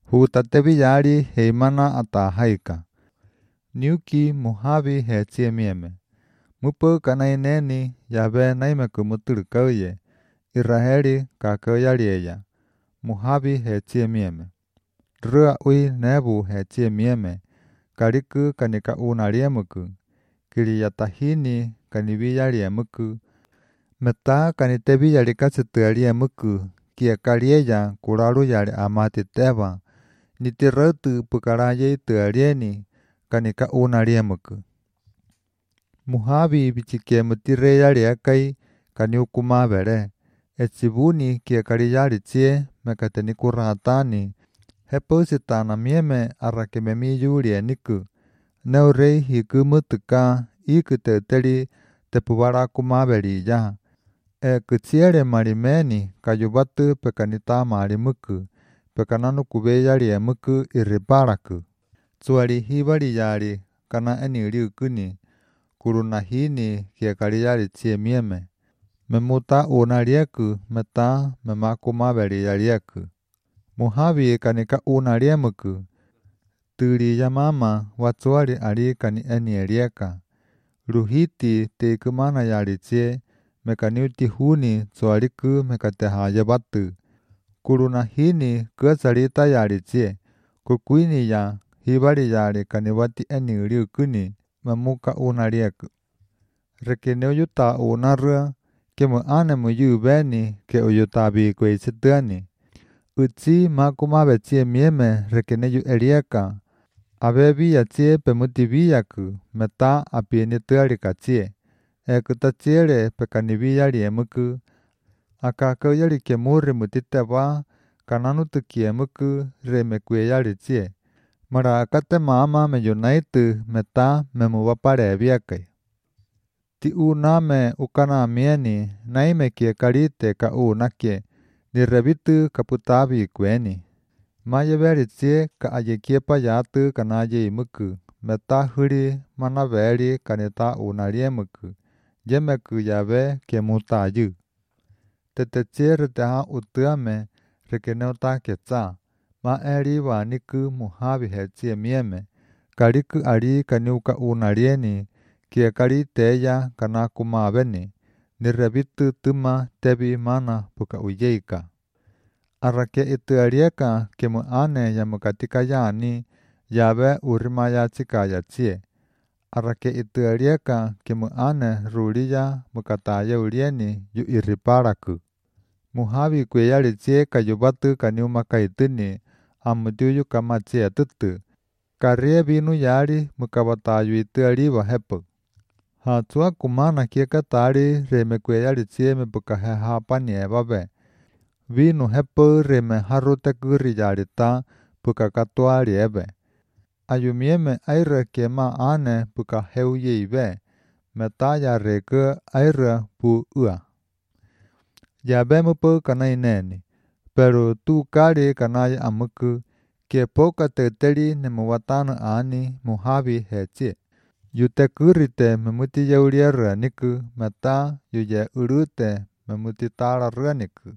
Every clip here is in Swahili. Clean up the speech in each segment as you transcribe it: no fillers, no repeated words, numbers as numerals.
Hutateviyari heimana ata haika. Niuki muhavi he mieme. Mupo kanaineni yabe naimeku muturukauye. Iraheli kakayarieya. Muhavi he mieme. Rua ui nebu he mieme. Kariku kanika unariemuku. Kiriyatahini kaniviyariemuku. Meta kaniteviyari kasituariemuku. Kia karieya kuraru yari amati teba. Nitirautu pukaraye tuarieni. Kanika unariemuku. Muhavi bichike mutireyariakai kaniukumavere. Etsibuni kia kariyari tie mekateni kuratani. Hepositana mieme arakememi yurieniku. Neurei hiku mutuka iku teuteri tepubara kumaveri ya. Kutsiere marimeni kayubatu pekanita marimuku. Pekananu kubeyari muku iriparaku. Tsuari hibari yari kana eniriukuni. Kurunahini kia kariyari tie mieme. Memuta unarieku meta memakumaveri yarieku. Muhavi kanika unariemuku. Turi yamama watsuari ari kani enierieka. Ruhiti te kumana yari tie mekaniuti huni tsuariku mekatehaya batu. Kurunahini kuasarita yari tie. Kukuini ya hibari yari kaniwati eniriukuni memuka unarieku. Rekeneo yuta unarua kemu anemu yubeni ke uyutabi kweisituani. Utsi makumave tie mieme rekeneyu erieka. Abebiya tie pemutibiyaku meta apienituarika tie. Ekutatsiere pekanibiyari emuku. Akakayari kemuri mutiteba kananutuki emuku remekueyari tie. Mara akate mama meyunaitu meta memuvaparebiakai. Ti uname ukana mieni naime kie karite ka unakie. Nirebitu kaputabi kweni. Mayeberi tie ka ayekiepa yatu kanaye imuku. Meta huri manaveri kanita unariemuku. Yemeku yabe kemutayu. Tetetsiere teha utuame rekeneuta ketsa. Ma eri waniku muhavi he mieme. Kariku ari kaniuka unarieni. Kia kariteya kanakumaveni. Nirebitu tuma tebi mana puka uyeika. Arake ituarieka kemu ane yamukatika yani yabe urimaya chikaya tie. Arake ituarieka kemu ane ruriya mukataya urieni yu iriparaku. Muhavi kweyari tie kayubatu kaniumakaituni amutuyu kama tie tutu. Karie binu yari mukabatayu ituariwa hepu. Hatua kumana kia katari reme kweyari tie me pukahe hapani ebabe. Vinu hepu reme harute kuri yarita pukakatuari ebe. Ayumieme aira kema ane pukaheuye ibe. Metaya reke aira pu ua. Yabe mupu kanaineni. Pero tu kari kanaya amuku. Kie poka teteri nemuwatanu ani muhavi hetie. Yute kurite memuti yauriara niku meta yuye urute memuti tararua niku.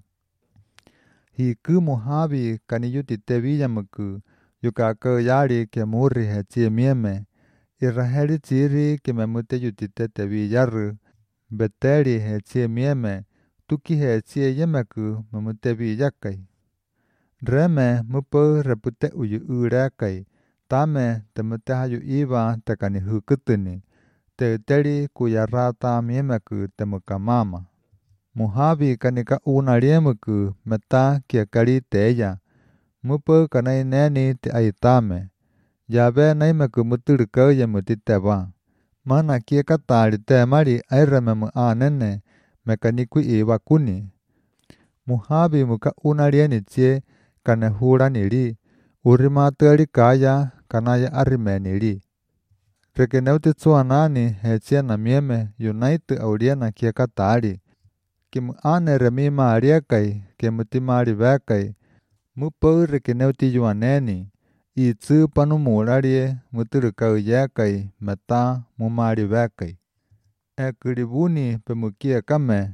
Hiku muhavi kaniyuti teviyamuku yukaka yari ke muri hetie mieme. Iraheli tiri ke memute yutite teviyaru. Beteri hetie mieme. Tuki hetie yemeku memute viyakai. Reme mupo repute uyu urakai. Tame temute hayu iwa tekani hukutuni. Teuteri kuyarata miemeku temukamama. Muhavi kanika unariemuku meta kia kariteya. Mupo kanaineni te aitame. Yabe naimeku muturukauye mutiteba. Mana kia katari temari airememu anene mekaniku iwa kuni. Muhavi muka unarieni tie kanehura urimatuari kaya kanaya arimeniri. Rekeneuti tsuanani hetia na mieme yunaitu auriena kia katari. Kimu ane remi maariakai kemutimari vekai. Mupo rekeneuti yuaneni. Itsu panumurarie muturukauyekai meta mumari vekai. Ekuribuni pemukie kame.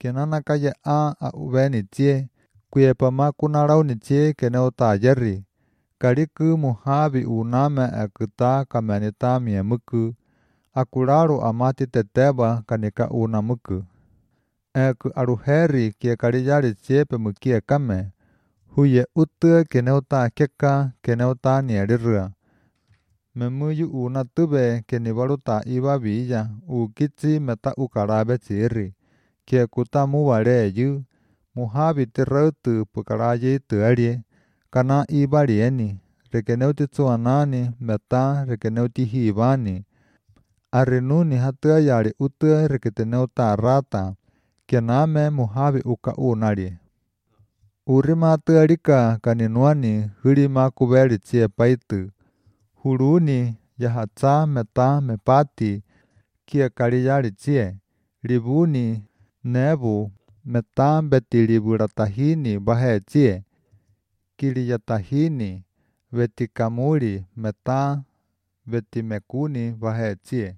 Kenanakaya a uveni tie. Kuyepama kunarauni tie keneuta yeri. kariku muhavi uname akuta kamanita miemuku, akuraru amati teteba kanika unamuku. Eku aruheri kia karijari chiepe mukie kame, huye utu keneuta keka keneuta nierirua. Memuyu una tube kenibaruta iba villa, ukichi meta ukarabe chiri, kia kuta muware yu, muhavi tirautu pukaraji tuarie, kana iba rieni, rekeneuti tsuanani meta rekeneuti hibani. Arinuni hatua yari utu reketeneuta rata, kename muhavi uka unari. Urima tuarika kaninuani hurima kuberi chie paitu. Huruni yahatsa meta mepati kia kariyari chie. Ribuni nebu meta beti riburatahini bahe chie. Kiriyatahini beti kamuri meta beti mekuni bahe chie.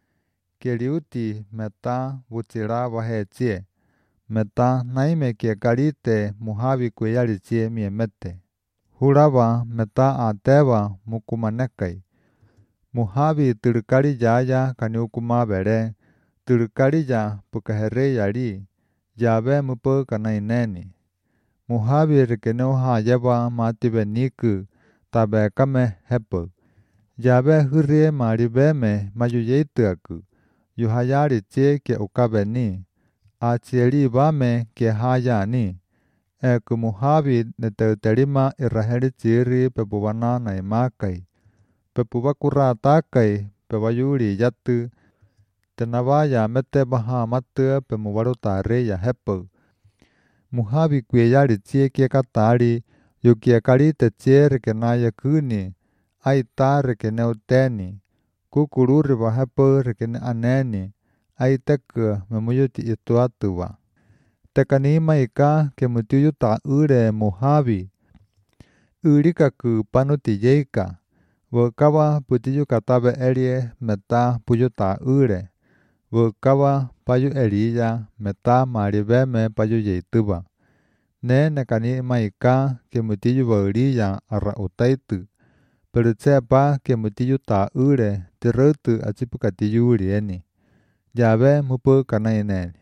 Kiriuti meta buchira bahe chie. Meta naime kia karite muhavi kuyari chie miemete. Huraba meta ateba mukumanekai. Muhavi turukari yaya kaniukuma bere. Turukari ya pukahere yari. Yabe mupo kanaineni. Muhavi rekeneu hayaba mati beniku. Tabe kame hepo. Yabe hurie maribeme mayuyeituaku. Yuhayari chie ke ukabeni. Achieri bame ke hayani. Eku muhavi neteuterima iraheri chiri pepubana naimakai. Pepubakura takai pebayuri yatu. Tenabaya mete baha matu pemubaruta ya hepo. Muhavi kuyari chie ke katari. Yukia karite chie rekenaya kuni. Aita rekeneuteni. Kukururi bahepo rekene aneni. Aiteku memuyuti ituatuwa. Tekanima ika kemutiyu ta ure muhavi. Urikaku panuti yeika. Wakawa putiyu katabe erie meta puyu ta ure. Wakawa payu eriya meta maribeme payu yeituba. Ne nekanima ika kemutiyu bauriya ara utaitu. Pero tsepa kemutiyu ta ure tirutu achipukatiyu urieni. Yabe mupu kanaineni.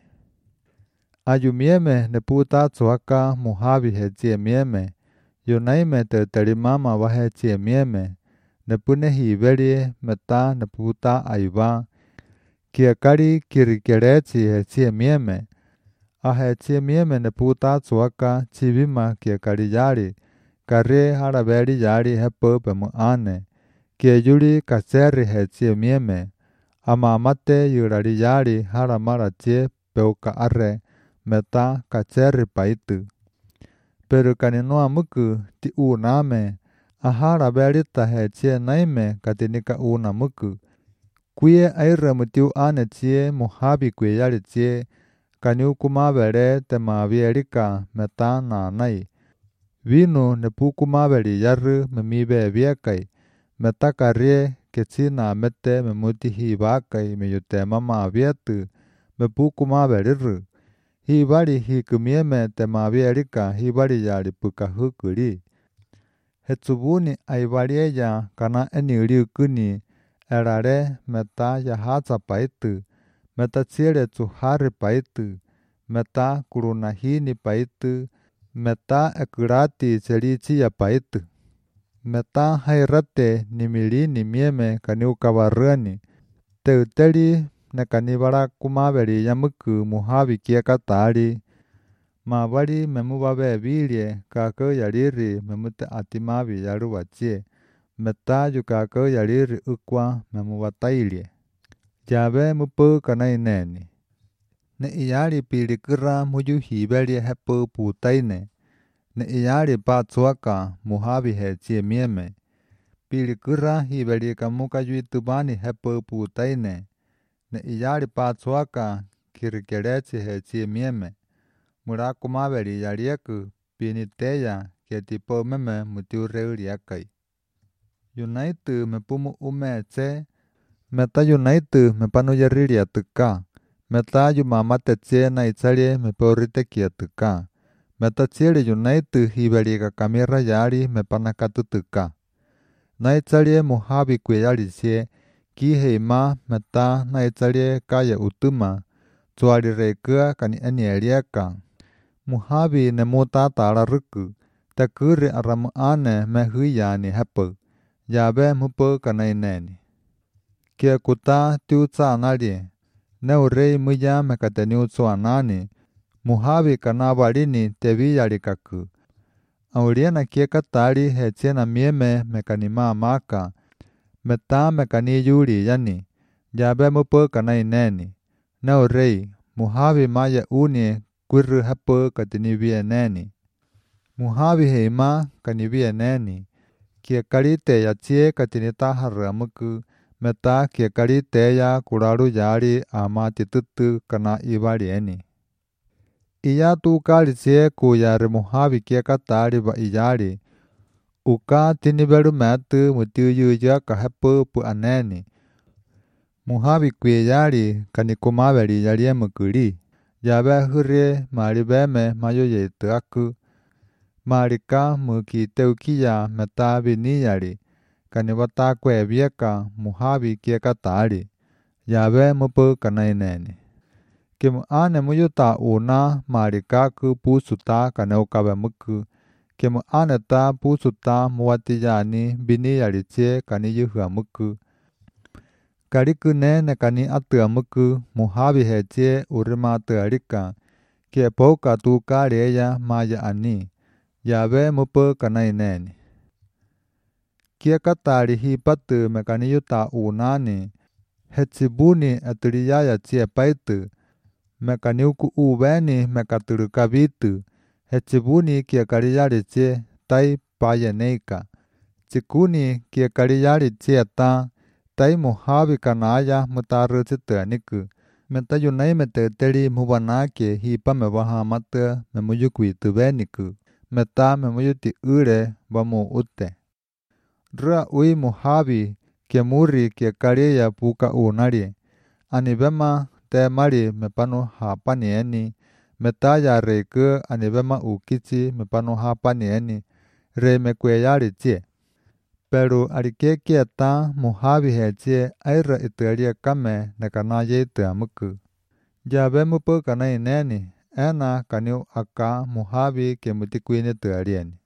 Ayumieme neputa tsuaka muhavi hechie mieme. Yunaime teuterimama bahechie mieme. Nepune hiberie meta neputa aiba. Kiakari kirikerechi hechie mieme. Ahechie mieme neputa tsuaka chibima kiakari yari. Kare haraberi yari hepo pemuane. Kieyuri kaseri hechie mieme. Amamate yurari yari haramara chie peuka arre. Meta kacheri paitu. Pero kaninua muku ti uname. Ahara berita hechie naime katinika unamuku. Kuye aire mutiu ane chie muhavi kuyari chie. Kaniukuma bere temavierika meta nanai. Vinu nepukuma beri yaru memibe viekai. Meta karie kechina mete memuti hibakai meyute mama vietu. Mepukuma beriru. Hibari hikumieme temavierika hibari yari pukahukuri. Hetsubuni aibarie ya kana eniuriukuni. Erare meta yahatsa paitu. Meta chire tsuhari paitu. Meta kurunahini paitu. Meta ekurati cherichia paitu. Meta hairate nimilini mieme kaniukabarani. Teuteri nekanibara kumaberi yamuku muhavi kia katari. Mabari memubabe bilie kako yariri memute atimavi yarubachie. Meta yukako yariri ukwa memubatailie. Yabe mupu kanaineni. Ne iyari pirikura muyu hiberi hepo putaine. Ne iyari patsuaka muhavi hechie mieme. Pirikura hiberi kamuka yuitubani hepo putaine. Ne iyari patsuaka kirikerechi hechie mieme. Murakumaberi yarieku piniteya ketipo meme mutiureuriakai. Yunaitu mepumu umeche. Meta yunaitu mepanu yarriria tuka. Meta yumamate chie na itzalie mepeorite kia tuka. Meta chile yunaitu hiberi kakamira yari mepanakatu tuka. nay chalie Mohabi kweyali sie ki hei ma meta nay chalie kaya utuma chuali rekua kani anieliaka Mohabi ne mota tala ruku takuri aram ane me huyani hapu yabe mupo kanai neni kia kuta tiu cha nali ne urei muya mekateniu chuanani Mohabi kanabalini tevi yalikaku Auriena kia katali hechena mieme mekanima maka meta mekani yuri yani yabe mupo kanai neni ne urei Mohabi maya uni kuru hapu katini neni Mohabi heima kanivia neni kia kalite ya chie katini tahara muku meta kia kalite ya kuraru yari ama titutu kana ibali eni iya tu kali chie kuyari Mohabi kia katali ba iyari uka tiniberu metu mutiu yuja kahapu pu aneni Mohabi kuyari kanikumabeli yari mukuri yabe hurie maribeme mayo yetu aku Marika muki teukia meta biniyari kanibata kwe bieka Mohabi kia katali yabe mupo kanai neni Kim ane muyuta una marika ku pusuta kaneukabe muku Kim ane ta pusuta muwatiyani biniyari chie kaniyuhua muku Kariku nene kani atua muku Mohabi hechie urima tuarika Kia pouka tu kaleya maya ani yabe mupo kanai neni kia katali hipatu mekani yuta unani hechibuni aturiyaya chie paitu mekani uku ubeni mekaturu kabitu hechibuni kia kariyari chie tai paya neika chikuni kia kariyari chie ta tai Mohabi kanaya mutaru chituaniku meta yunai meteteri mubanake hipa mebaha mata memuyukuitu beniku meta memuyuti ure bamu ute. Rua ui Mohabi kia muri kia kariya puka unari. Anibema te mari mepanu hapani eni. Meta ya reiku anibema ukichi mepanu hapani eni. Re mekweyari chie. Pero arike kia ta Mohabi he chie aira ituaria kame nekanaye itu amuku. Yabe mupo kanai neni. Ena kaniu aka Mohabi ke mutikuini tuarieni.